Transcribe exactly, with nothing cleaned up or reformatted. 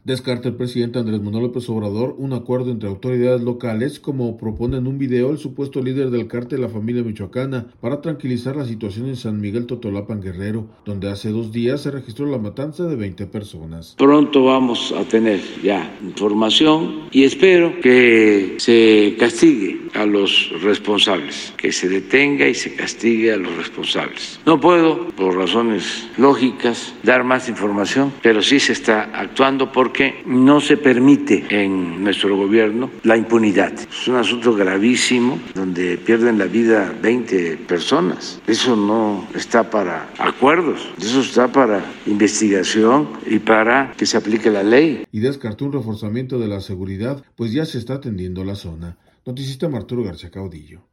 Descarta el presidente Andrés Manuel López Obrador un acuerdo entre autoridades locales, como propone en un video el supuesto líder del cártel La Familia Michoacana, para tranquilizar la situación en San Miguel Totolapan, Guerrero, donde hace dos días se registró la matanza de veinte personas. Pronto vamos a tener ya información y espero que se castigue a los responsables, que se detenga y se castigue a los responsables. No puedo, por razones lógicas, dar más información, pero sí se está actuando porque no se permite en nuestro gobierno la impunidad. Es un asunto gravísimo donde pierden la vida veinte personas. Eso no está para acuerdos, eso está para investigación y para que se aplique la ley. Y descartó un reforzamiento de la seguridad, pues ya se está atendiendo la zona. Noticista Arturo García Caudillo.